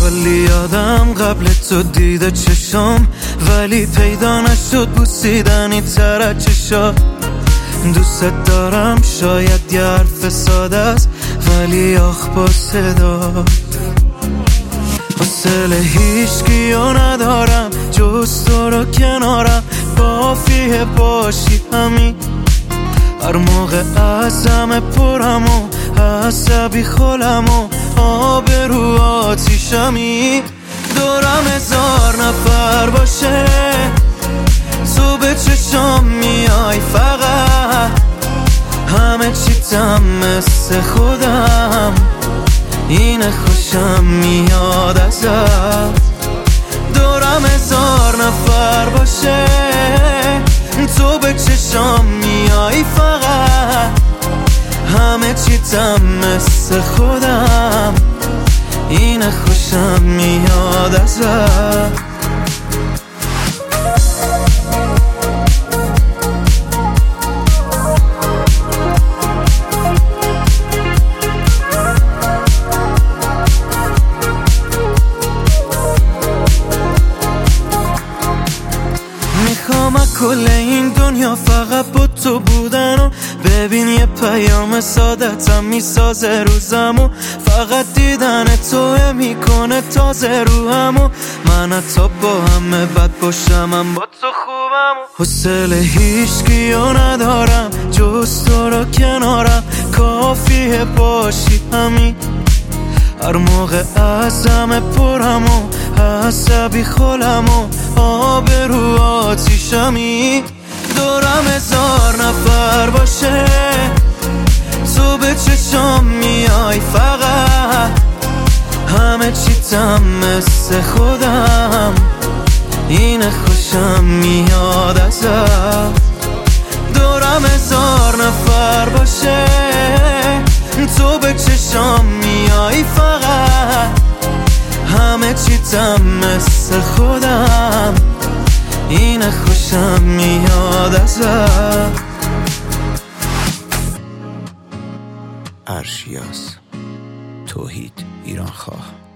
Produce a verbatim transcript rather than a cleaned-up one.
کلی یادم قبل تو دیده چشم، ولی پیدا نشد بوسیدنی تر از چشات. دوست دارم شاید یه حرف ساده است، ولی آخ با صدات. حوصله هیچکیو ندارم جز تو رو کنارم، کافیه باشی همین. هر موقع ازم پرم و عصبی خولم و آبرو آتیشمی. دورم هزار نفر باشه تو به چشام میای فقط، همه چیتم مثل خودم، اینه خوشم میاد ازت. دورم هزار نفر باشه تو به چشام میای فقط، همه چیتم مثل خودم، اینه خوشم میاد ازت. میخوام کل این دنیا فقط با تو بودن و ببین یه پیام سادتم میسازه روزمو. فقط دیدن توه میکنه تازه روحمو، من حتی با همه بد باشم من با تو خوبمو. حوصله هیچکیو ندارم جز تو رو کنارم، کافیه باشی همین. هر موقع ازم پرم و عصبی خولم و آبرو آتیشمی. دورم هزار نفر باشه تو به چشام میای فقط، همه چیتم مثل خودم، اینه خوشم میاد ازت. دورم هزار نفر باشه تو به چشام میای فقط، همه چیتم مثل خودم، اینه خوشم میاد ازت. ارشیاس توحید ایران خواه.